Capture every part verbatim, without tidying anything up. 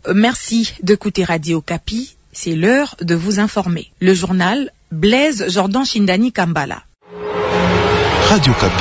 merci d'écouter Radio Kapi. C'est l'heure de vous informer. Le journal Blaise Jordan Shindani Kambala. Radio Kapi.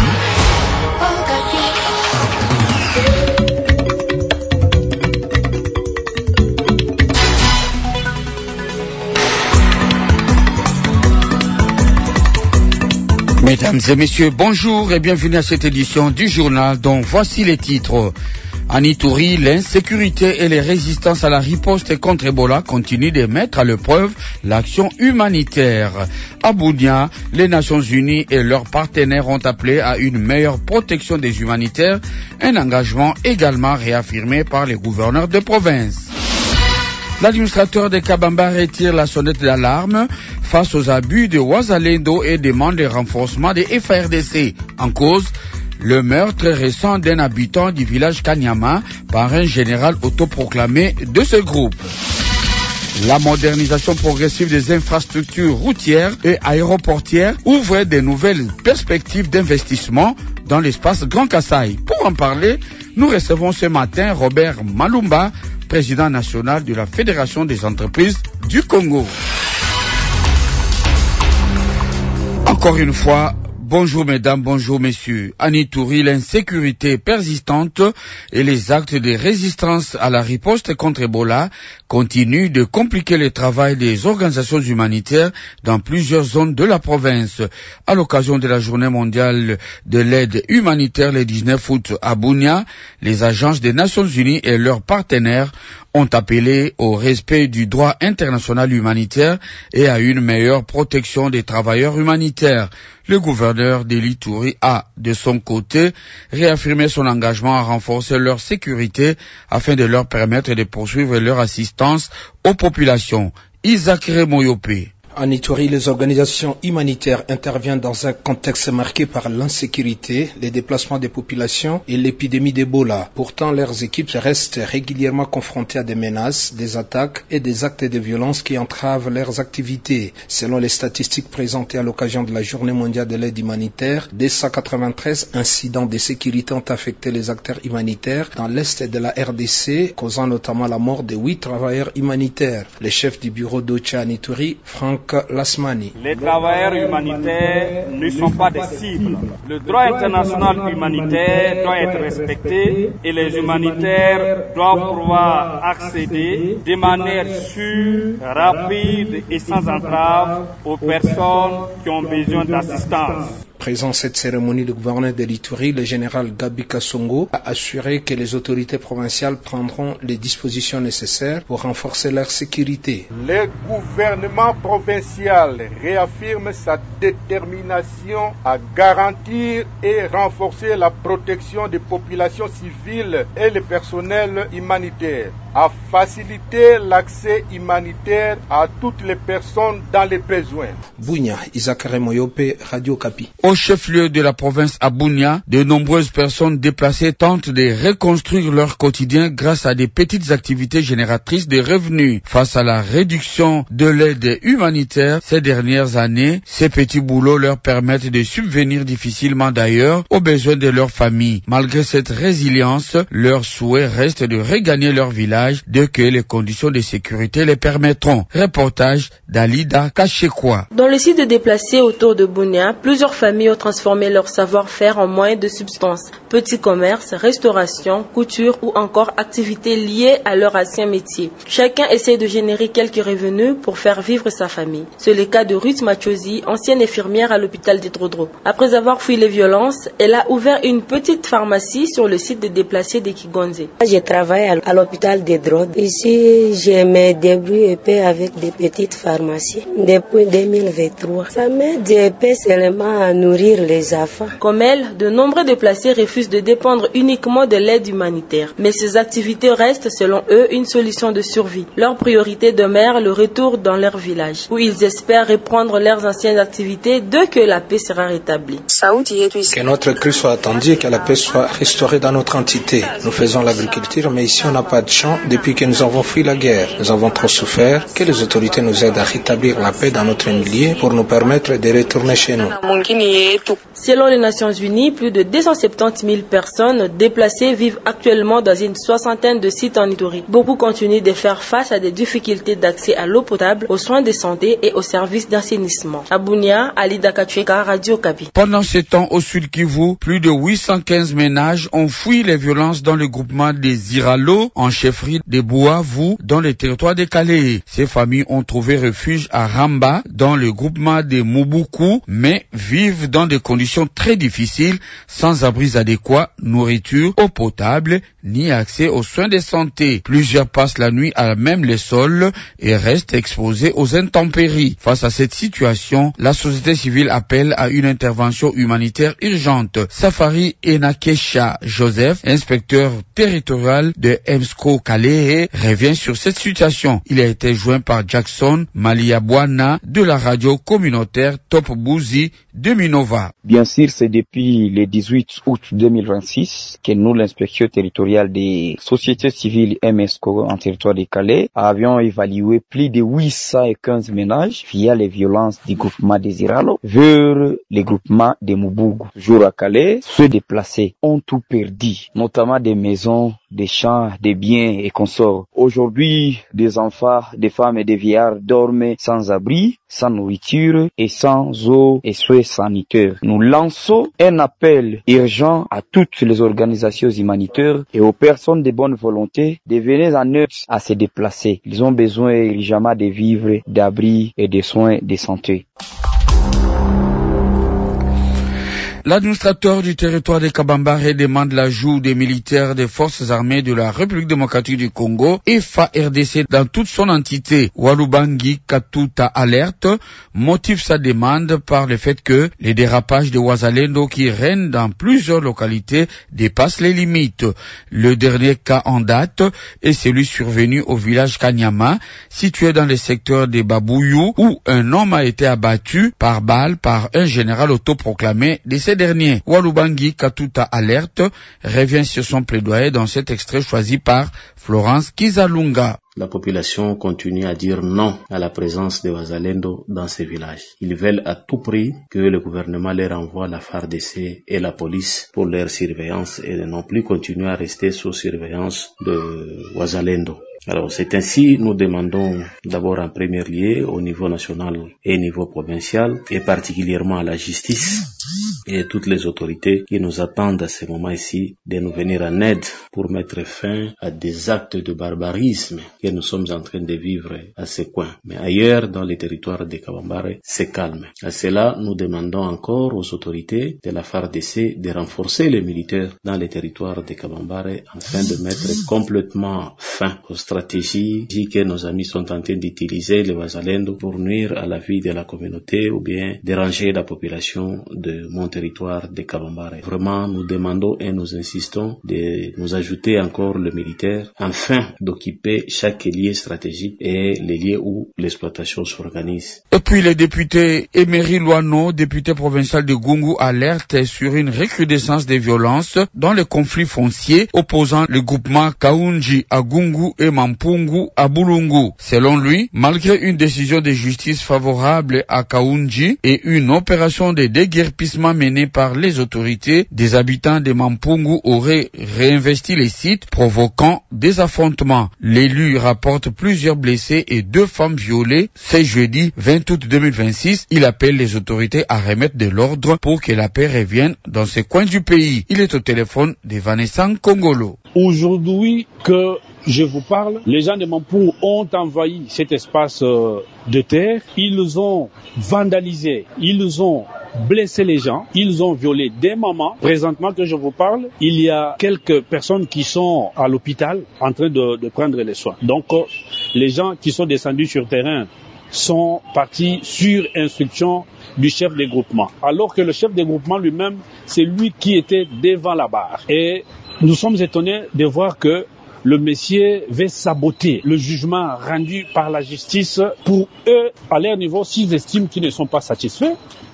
Mesdames et messieurs, bonjour et bienvenue à cette édition du journal dont voici les titres. En Ituri, l'insécurité et les résistances à la riposte contre Ebola continuent de mettre à l'épreuve l'action humanitaire. À Bunia, les Nations Unies et leurs partenaires ont appelé à une meilleure protection des humanitaires, un engagement également réaffirmé par les gouverneurs de province. L'administrateur de Kabamba retire la sonnette d'alarme face aux abus de Ouazalendo et demande le renforcement des F A R D C. En cause, le meurtre récent d'un habitant du village Kanyama par un général autoproclamé de ce groupe. La modernisation progressive des infrastructures routières et aéroportières ouvre de nouvelles perspectives d'investissement dans l'espace Grand Kasaï. Pour en parler, nous recevons ce matin Robert Malumba, président national de la Fédération des entreprises du Congo. Encore une fois, bonjour mesdames, bonjour messieurs. En Ituri, l'insécurité persistante et les actes de résistance à la riposte contre Ebola continuent de compliquer le travail des organisations humanitaires dans plusieurs zones de la province. À l'occasion de la journée mondiale de l'aide humanitaire le dix-neuf août à Bunia, les agences des Nations Unies et leurs partenaires ont appelé au respect du droit international humanitaire et à une meilleure protection des travailleurs humanitaires. Le gouverneur de l'Ituri a, de son côté, réaffirmé son engagement à renforcer leur sécurité afin de leur permettre de poursuivre leur assistance aux populations. Isaac Remoyope. En Ituri, les organisations humanitaires interviennent dans un contexte marqué par l'insécurité, les déplacements des populations et l'épidémie d'Ebola. Pourtant, leurs équipes restent régulièrement confrontées à des menaces, des attaques et des actes de violence qui entravent leurs activités. Selon les statistiques présentées à l'occasion de la Journée mondiale de l'aide humanitaire, deux cent quatre-vingt-treize incidents de sécurité ont affecté les acteurs humanitaires dans l'est de la R D C, causant notamment la mort de huit travailleurs humanitaires. Le chef du bureau d'Ocha en Ituri, Franck Lasmani. Les travailleurs humanitaires ne sont pas des cibles. Le droit international humanitaire doit être respecté et les humanitaires doivent pouvoir accéder de manière sûre, rapide et sans entrave aux personnes qui ont besoin d'assistance. Présent à cette cérémonie, le gouverneur de l'Ituri, le général Gabi Kasongo, a assuré que les autorités provinciales prendront les dispositions nécessaires pour renforcer leur sécurité. Le gouvernement provincial réaffirme sa détermination à garantir et renforcer la protection des populations civiles et le personnel humanitaire, à faciliter l'accès humanitaire à toutes les personnes dans les besoins. Bunia, Isaac Remoyope, Radio Kapi. Au chef-lieu de la province à Bunia, de nombreuses personnes déplacées tentent de reconstruire leur quotidien grâce à des petites activités génératrices de revenus. Face à la réduction de l'aide humanitaire ces dernières années, ces petits boulots leur permettent de subvenir difficilement d'ailleurs aux besoins de leur famille. Malgré cette résilience, leur souhait reste de regagner leur village dès que les conditions de sécurité les permettront. Reportage d'Alida Kachekwa. Dans le site déplacé autour de Bunia, plusieurs familles ont transformé leur savoir-faire en moyens de subsistance. Petits commerces, restauration, couture ou encore activités liées à leur ancien métier. Chacun essaie de générer quelques revenus pour faire vivre sa famille. C'est le cas de Ruth Machosi, ancienne infirmière à l'hôpital de Trodro. Après avoir fui les violences, elle a ouvert une petite pharmacie sur le site de déplacés de Kigonze. Je travaille à l'hôpital de Trodro. Ici, je me débrouille un peu avec des petites pharmacies depuis deux mille vingt-trois. Ça m'aide un peu seulement à nourrir les enfants. Comme elle, de nombreux déplacés refusent de dépendre uniquement de l'aide humanitaire. Mais ces activités restent, selon eux, une solution de survie. Leur priorité demeure le retour dans leur village, où ils espèrent reprendre leurs anciennes activités dès que la paix sera rétablie. Que notre cru soit attendu et que la paix soit restaurée dans notre entité. Nous faisons l'agriculture, mais ici on n'a pas de champ ans depuis que nous avons fui la guerre. Nous avons trop souffert. Que les autorités nous aident à rétablir la paix dans notre milieu pour nous permettre de retourner chez nous. Selon les Nations Unies, plus de deux cent soixante-dix mille personnes déplacées vivent actuellement dans une soixantaine de sites en Ituri. Beaucoup continuent de faire face à des difficultés d'accès à l'eau potable, aux soins de santé et aux services d'assainissement. À Bunia, Ali Dakachweka, Radio Kapi. Pendant ce temps, au Sud Kivu, plus de huit cent quinze ménages ont fui les violences dans le groupement des Iralo, en chefferie de Bouavu, dans le territoire de Calais. Ces familles ont trouvé refuge à Ramba, dans le groupement de Mubuku, mais vivent dans des conditions très difficiles, sans abris adéquats, nourriture, eau potable, ni accès aux soins de santé. Plusieurs passent la nuit à même les sols et restent exposés aux intempéries. Face à cette situation, la société civile appelle à une intervention humanitaire urgente. Safari Enakesha Joseph, inspecteur territorial de Emsco Calais, revient sur cette situation. Il a été joint par Jackson Maliabwana de la radio communautaire Top Bouzi de Minova. Bien sûr, c'est depuis le dix-huit août deux mille vingt-six que nous, l'inspecteur territorial des sociétés civiles M S C O en territoire de Calais, avions évalué plus de huit cent quinze ménages via les violences du groupement des Iralo vers le groupement des Mubugu. Toujours à Calais, ceux déplacés ont tout perdu, notamment des maisons, des champs, des biens et consorts. Aujourd'hui, des enfants, des femmes et des vieillards dorment sans abri, sans nourriture et sans eau et soins sanitaires. Nous lançons un appel urgent à toutes les organisations humanitaires et aux personnes de bonne volonté de venir en aide à se déplacer. Ils ont besoin urgemment de vivres, d'abris et de soins de santé. L'administrateur du territoire de Kabambare demande l'ajout des militaires des forces armées de la République démocratique du Congo et F A R D C dans toute son entité. Walubangi Katuta Alerte motive sa demande par le fait que les dérapages de Wazalendo qui règnent dans plusieurs localités dépassent les limites. Le dernier cas en date est celui survenu au village Kanyama, situé dans le secteur des Babouyou, où un homme a été abattu par balle par un général autoproclamé de ces derniers. Walubangi Katuta Alerte revient sur son plaidoyer dans cet extrait choisi par Florence Kizalunga. La population continue à dire non à la présence de Wazalendo dans ces villages. Ils veulent à tout prix que le gouvernement leur envoie la F A R D C et la police pour leur surveillance et non plus continuer à rester sous surveillance de Wazalendo. Alors c'est ainsi, nous demandons d'abord en premier lieu au niveau national et au niveau provincial et particulièrement à la justice et toutes les autorités qui nous attendent à ce moment ici de nous venir en aide pour mettre fin à des actes de barbarisme que nous sommes en train de vivre à ce coin. Mais ailleurs, dans les territoires de Kabambare, c'est calme. À cela, nous demandons encore aux autorités de la F A R D C de renforcer les militaires dans les territoires de Kabambare afin de mettre complètement fin aux stratégies que nos amis sont en train d'utiliser, les Wazalendo, pour nuire à la vie de la communauté ou bien déranger la population de mon territoire de Kabambare. Vraiment, nous demandons et nous insistons de nous ajouter encore le militaire afin d'occuper chaque lieu stratégique et les lieux où l'exploitation s'organise. Et puis les députés Emery Loano, député provincial de Gungu, alerte sur une recrudescence des violences dans les conflits fonciers opposant le groupement Kaunji à Gungu et Mampungu à Bulungu. Selon lui, malgré une décision de justice favorable à Kaunji et une opération de déguerpissement menée par les autorités, des habitants de Mampungu auraient réinvesti les sites, provoquant des affrontements. L'élu rapporte plusieurs blessés et deux femmes violées. C'est jeudi vingt août deux mille vingt-six. Il appelle les autorités à remettre de l'ordre pour que la paix revienne dans ces coins du pays. Il est au téléphone de Vanessa Kongolo. Aujourd'hui que je vous parle, les gens de Mampungu ont envahi cet espace euh, de terre. Ils ont vandalisé, ils ont blessé les gens, ils ont violé des mamans. Présentement que je vous parle, il y a quelques personnes qui sont à l'hôpital en train de, de prendre les soins. Donc euh, les gens qui sont descendus sur terrain sont partis sur instruction du chef des groupements. Alors que le chef des groupements lui-même, c'est lui qui était devant la barre. Et nous sommes étonnés de voir que le monsieur veut saboter le jugement rendu par la justice. Pour eux, à leur niveau, s'ils estiment qu'ils ne sont pas satisfaits,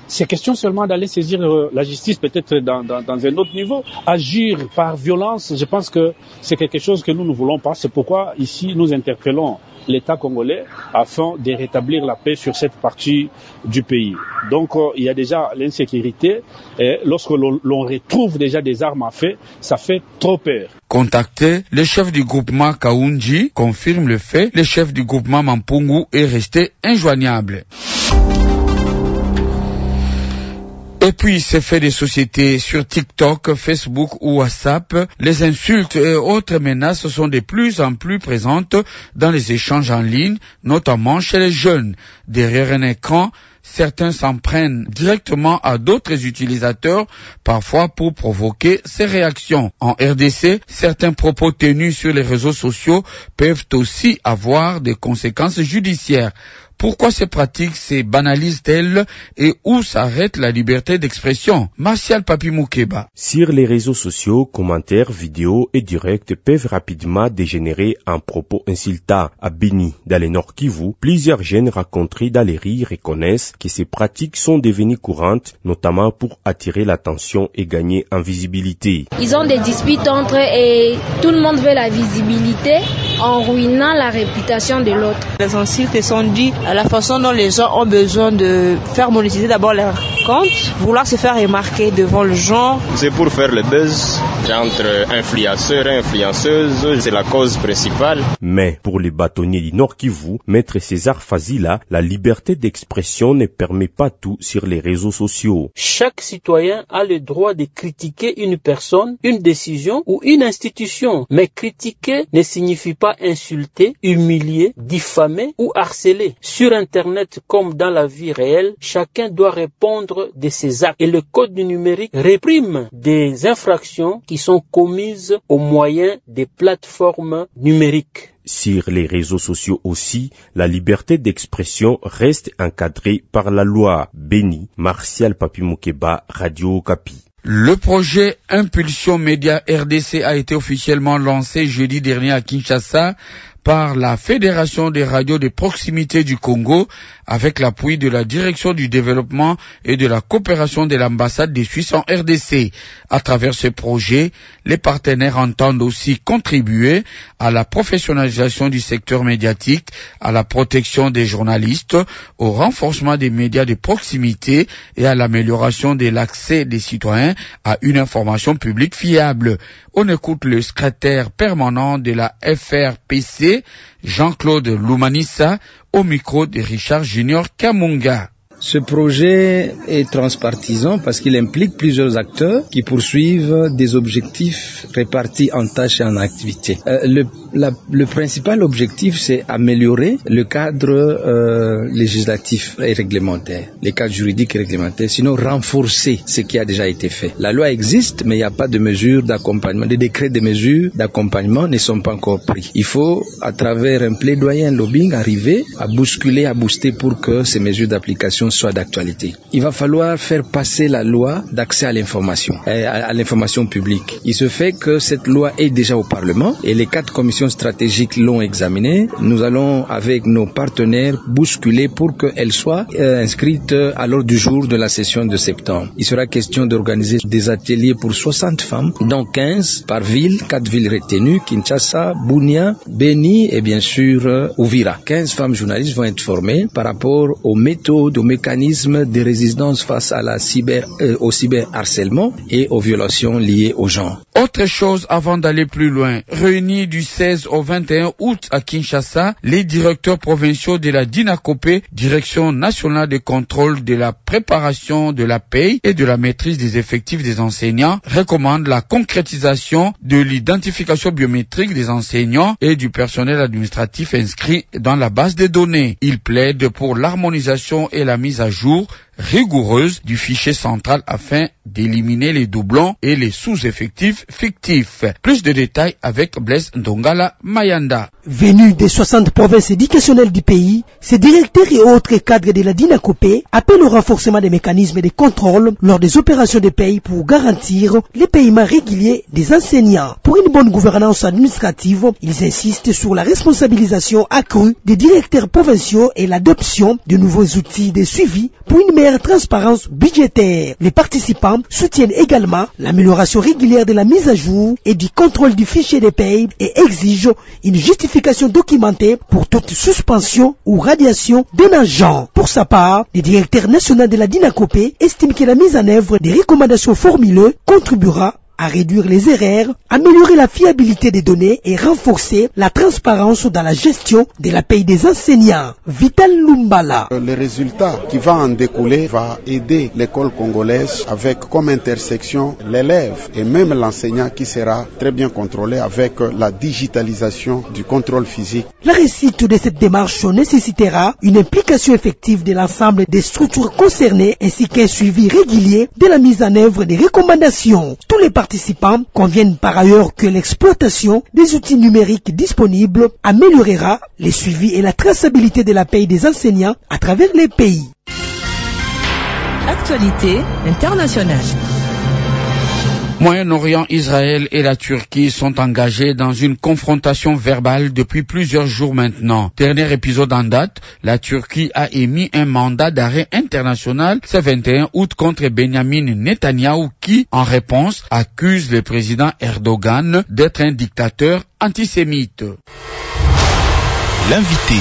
c'est question seulement d'aller saisir euh, la justice peut-être dans, dans, dans un autre niveau. Agir par violence, je pense que c'est quelque chose que nous ne voulons pas. C'est pourquoi ici nous interpellons l'État congolais afin de rétablir la paix sur cette partie du pays. Donc euh, il y a déjà l'insécurité et lorsque l'on, l'on retrouve déjà des armes à feu, ça fait trop peur. Contacté, le chef du groupement Kaunji confirme le fait. Le chef du groupement Mampungu est resté injoignable. Et puis, ces faits des sociétés sur TikTok, Facebook ou WhatsApp, les insultes et autres menaces sont de plus en plus présentes dans les échanges en ligne, notamment chez les jeunes. Derrière un écran, certains s'en prennent directement à d'autres utilisateurs, parfois pour provoquer ces réactions. En R D C, certains propos tenus sur les réseaux sociaux peuvent aussi avoir des conséquences judiciaires. Pourquoi ces pratiques se banalisent-elles et où s'arrête la liberté d'expression? Martial Papi Moukeba. Sur les réseaux sociaux, commentaires, vidéos et directs peuvent rapidement dégénérer en propos insultants. À Beni, dans le Nord Kivu, plusieurs jeunes rencontrés dans les rues reconnaissent que ces pratiques sont devenues courantes, notamment pour attirer l'attention et gagner en visibilité. Ils ont des disputes entre eux et tout le monde veut la visibilité en ruinant la réputation de l'autre. Les insultes sont dues à la façon dont les gens ont besoin de faire monétiser d'abord leur compte, vouloir se faire remarquer devant le genre. C'est pour faire le buzz entre influenceurs et influenceuses, c'est la cause principale. Mais pour les bâtonniers du Nord Kivu, Maître César Fazila, la liberté d'expression ne permet pas tout sur les réseaux sociaux. Chaque citoyen a le droit de critiquer une personne, une décision ou une institution. Mais critiquer ne signifie pas insulter, humilier, diffamer ou harceler. Sur Internet comme dans la vie réelle, chacun doit répondre de ses actes. Et le code du numérique réprime des infractions qui sont commises au moyen des plateformes numériques. Sur les réseaux sociaux aussi, la liberté d'expression reste encadrée par la loi. Beni, Martial Papi Moukeba, Radio Okapi. Le projet Impulsion Média R D C a été officiellement lancé jeudi dernier à Kinshasa par la Fédération des radios de proximité du Congo avec l'appui de la Direction du développement et de la coopération de l'ambassade des Suisses en R D C. À travers ce projet, les partenaires entendent aussi contribuer à la professionnalisation du secteur médiatique, à la protection des journalistes, au renforcement des médias de proximité et à l'amélioration de l'accès des citoyens à une information publique fiable. On écoute le secrétaire permanent de la F R P C, Jean-Claude Loumanissa, au micro de Richard Junior Kamunga. Ce projet est transpartisan parce qu'il implique plusieurs acteurs qui poursuivent des objectifs répartis en tâches et en activités. Euh, le, la, le principal objectif, c'est améliorer le cadre euh, législatif et réglementaire, les cadres juridiques et réglementaires, sinon renforcer ce qui a déjà été fait. La loi existe, mais il n'y a pas de mesures d'accompagnement. Les décrets de mesures d'accompagnement ne sont pas encore pris. Il faut, à travers un plaidoyer, un lobbying, arriver à bousculer, à booster pour que ces mesures d'application soit d'actualité. Il va falloir faire passer la loi d'accès à l'information, à, à l'information publique. Il se fait que cette loi est déjà au Parlement et les quatre commissions stratégiques l'ont examinée. Nous allons, avec nos partenaires, bousculer pour qu'elle soit euh, inscrite à l'ordre du jour de la session de septembre. Il sera question d'organiser des ateliers pour soixante femmes, dont quinze par ville, quatre villes retenues, Kinshasa, Bunia, Beni et bien sûr euh, Uvira. quinze femmes journalistes vont être formées par rapport aux méthodes, aux mécanismes de résistance face à la cyber, euh, au cyberharcèlement et aux violations liées au genre. Autre chose avant d'aller plus loin, réunis du seize au vingt et un août à Kinshasa, les directeurs provinciaux de la DINACOPé, Direction nationale de contrôle de la préparation de la paie et de la maîtrise des effectifs des enseignants, recommandent la concrétisation de l'identification biométrique des enseignants et du personnel administratif inscrit dans la base des données. Ils plaident pour l'harmonisation et la mise à jour rigoureuse du fichier central afin d'éliminer les doublons et les sous-effectifs fictifs. Plus de détails avec Blaise Ndongala Mayanda. Venus des soixante provinces éducationnelles du pays, ces directeurs et autres cadres de la DINACOPé appellent au renforcement des mécanismes de contrôle lors des opérations de paie pour garantir les paiements réguliers des enseignants. Pour une bonne gouvernance administrative, ils insistent sur la responsabilisation accrue des directeurs provinciaux et l'adoption de nouveaux outils de suivi pour une meilleure meilleure transparence budgétaire. Les participants soutiennent également l'amélioration régulière de la mise à jour et du contrôle du fichier des payes et exigent une justification documentée pour toute suspension ou radiation d'un agent. Pour sa part, le directeur national de la DINACOPé estime que la mise en œuvre des recommandations formulées contribuera à réduire les erreurs, améliorer la fiabilité des données et renforcer la transparence dans la gestion de la paye des enseignants. Vital Lumbala. Le résultat qui va en découler va aider l'école congolaise avec comme intersection l'élève et même l'enseignant qui sera très bien contrôlé avec la digitalisation du contrôle physique. La réussite de cette démarche nécessitera une implication effective de l'ensemble des structures concernées ainsi qu'un suivi régulier de la mise en œuvre des recommandations. Tous les participants conviennent par ailleurs que l'exploitation des outils numériques disponibles améliorera les suivis et la traçabilité de la paye des enseignants à travers les pays. Actualité internationale. Moyen-Orient, Israël et la Turquie sont engagés dans une confrontation verbale depuis plusieurs jours maintenant. Dernier épisode en date, la Turquie a émis un mandat d'arrêt international ce vingt et un août contre Benyamin Netanyahou qui, en réponse, accuse le président Erdogan d'être un dictateur antisémite. L'invité.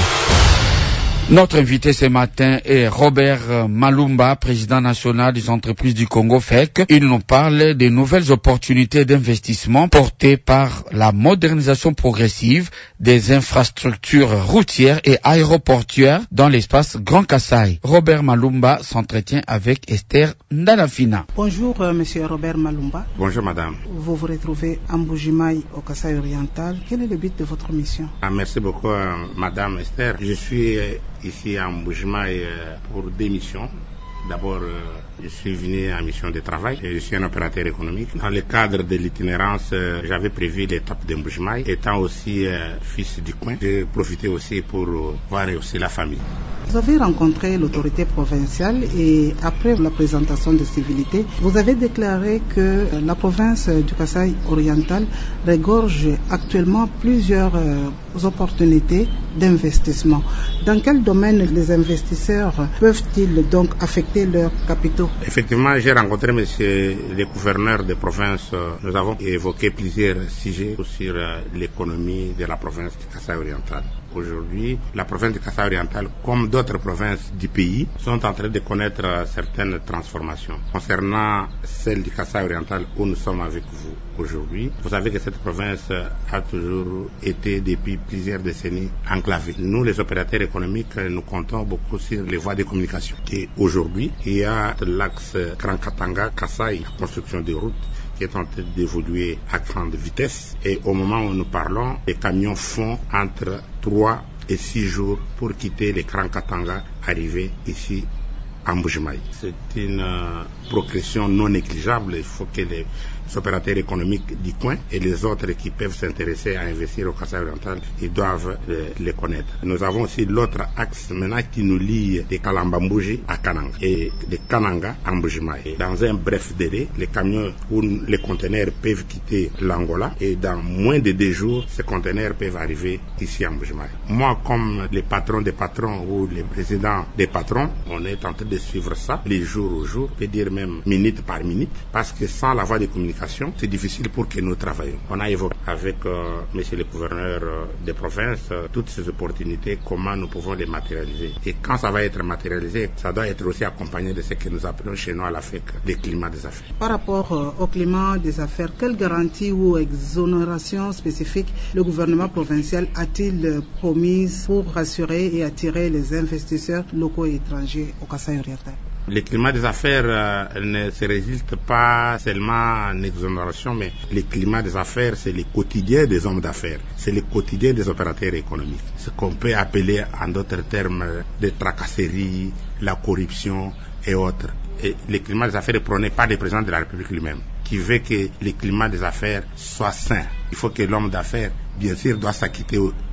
Notre invité ce matin est Robert Malumba, président national des entreprises du Congo F E C. Il nous parle des nouvelles opportunités d'investissement portées par la modernisation progressive des infrastructures routières et aéroportuaires dans l'espace Grand Kassai. Robert Malumba s'entretient avec Esther Ndalafina. Bonjour, euh, monsieur Robert Malumba. Bonjour, madame. Vous vous retrouvez à Mbujimayi, au Kassai oriental. Quel est le but de votre mission? Ah, merci beaucoup, euh, madame Esther. Je suis euh, ici à Mbujimayi euh, pour deux missions. D'abord, euh, je suis venu en mission de travail et je suis un opérateur économique. Dans le cadre de l'itinérance, euh, j'avais prévu l'étape de Mbujimayi. Étant aussi euh, fils du coin, j'ai profité aussi pour euh, voir aussi la famille. Vous avez rencontré l'autorité provinciale et après la présentation de civilité, vous avez déclaré que la province du Kassai oriental regorge actuellement plusieurs euh, opportunités d'investissement. Dans quel domaine les investisseurs peuvent-ils donc affecter leurs capitaux? Effectivement, j'ai rencontré monsieur le gouverneur de province. Nous avons évoqué plusieurs sujets sur l'économie de la province du Kassai oriental. Aujourd'hui, la province du Kassai oriental, comme d'autres provinces du pays, sont en train de connaître certaines transformations. Concernant celle du Kassai oriental où nous sommes avec vous aujourd'hui, vous savez que cette province a toujours été depuis plusieurs décennies enclavée. Nous, les opérateurs économiques, nous comptons beaucoup sur les voies de communication. Et aujourd'hui, il y a l'axe Grand Katanga-Kassai, la construction des routes, qui est en train d'évoluer à grande vitesse. Et au moment où nous parlons, les camions font entre trois et six jours pour quitter les Grand Katanga, arriver ici à Mbujimayi. C'est une euh, progression non négligeable. Il faut que les opérateurs économiques du coin et les autres qui peuvent s'intéresser à investir au Kassai oriental, ils doivent euh, les connaître. Nous avons aussi l'autre axe maintenant qui nous lie de Kalambambuji à Kananga et de Kananga à Mbujimayi. Dans un bref délai, les camions ou les conteneurs peuvent quitter l'Angola et dans moins de deux jours, ces conteneurs peuvent arriver ici à Mbujimayi. Moi, comme les patrons des patrons ou les présidents des patrons, on est en train de suivre ça les jours au jour, peut dire même minute par minute, parce que sans la voie de communication, c'est difficile pour que nous travaillions. On a évoqué avec euh, monsieur le gouverneur euh, des provinces euh, toutes ces opportunités, comment nous pouvons les matérialiser. Et quand ça va être matérialisé, ça doit être aussi accompagné de ce que nous appelons chez nous à l'A F E C, le climat des affaires. Par rapport euh, au climat des affaires, quelle garantie ou exonération spécifique le gouvernement provincial a-t-il euh, promise pour rassurer et attirer les investisseurs locaux et étrangers au Kassai oriental? Le climat des affaires euh, ne se résulte pas seulement en exonération, mais le climat des affaires, c'est le quotidien des hommes d'affaires, c'est le quotidien des opérateurs économiques. Ce qu'on peut appeler en d'autres termes des tracasseries, la corruption et autres. Et le climat des affaires est prôné par le président de la République lui-même, qui veut que le climat des affaires soit sain. Il faut que l'homme d'affaires, bien sûr, doit s'acquitter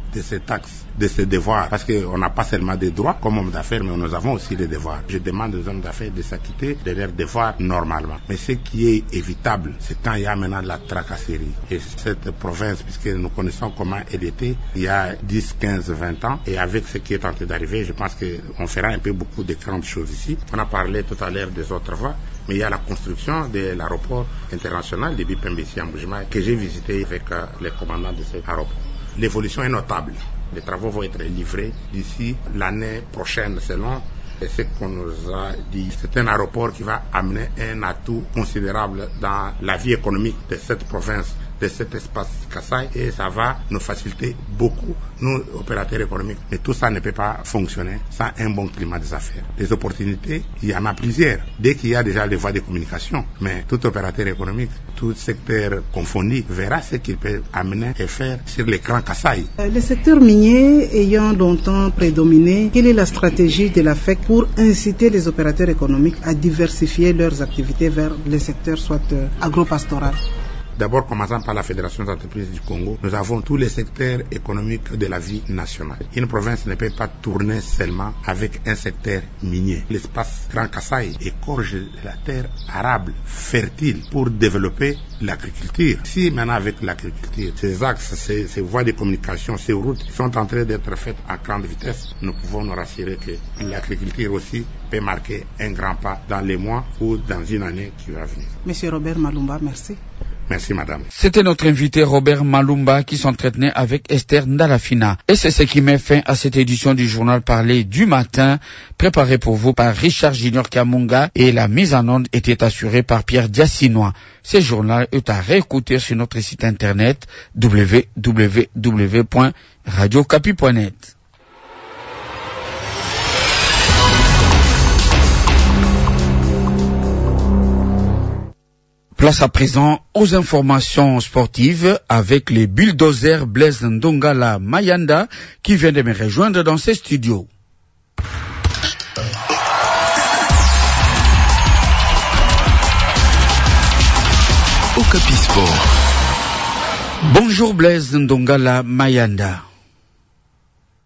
de ces taxes, de ces devoirs, parce qu'on n'a pas seulement des droits comme hommes d'affaires, mais nous avons aussi des devoirs. Je demande aux hommes d'affaires de s'acquitter de leurs devoirs normalement. Mais ce qui est évitable, c'est quand il y a maintenant de la tracasserie. Et cette province, puisque nous connaissons comment elle était il y a dix, quinze, vingt ans, et avec ce qui est en train d'arriver, je pense qu'on fera un peu beaucoup de grandes choses ici. On a parlé tout à l'heure des autres voies, mais il y a la construction de l'aéroport international de Bipembessi en Mbuji-Mayi que j'ai visité avec euh, les commandants de cet aéroport. L'évolution est notable. Les travaux vont être livrés d'ici l'année prochaine selon ce qu'on nous a dit. C'est un aéroport qui va amener un atout considérable dans la vie économique de cette province, de cet espace Kasaï, et ça va nous faciliter beaucoup, nous, opérateurs économiques. Mais tout ça ne peut pas fonctionner sans un bon climat des affaires. Les opportunités, il y en a plusieurs. Dès qu'il y a déjà des voies de communication, mais tout opérateur économique, tout secteur confondu, verra ce qu'il peut amener et faire sur l'écran Kasaï. Le secteur minier ayant longtemps prédominé, quelle est la stratégie de la F E C pour inciter les opérateurs économiques à diversifier leurs activités vers les secteurs soit agro-pastoral? D'abord, commençant par la Fédération des entreprises du Congo, nous avons tous les secteurs économiques de la vie nationale. Une province ne peut pas tourner seulement avec un secteur minier. L'espace Grand Kasaï égorge la terre arable fertile pour développer l'agriculture. Si maintenant avec l'agriculture, ces axes, ces, ces voies de communication, ces routes sont en train d'être faites à grande vitesse, nous pouvons nous rassurer que l'agriculture aussi peut marquer un grand pas dans les mois ou dans une année qui va venir. Monsieur Robert Malumba, merci. Merci madame. C'était notre invité Robert Malumba qui s'entretenait avec Esther Ndalafina. Et c'est ce qui met fin à cette édition du journal parlé du matin, préparé pour vous par Richard Junior Kamunga, et la mise en onde était assurée par Pierre Diassinois. Ce journal est à réécouter sur notre site internet w w w point radio capi point net. Place à présent aux informations sportives avec les bulldozers Blaise Ndongala Mayanda qui vient de me rejoindre dans ces studios. Okapi Sport. Bonjour Blaise Ndongala Mayanda.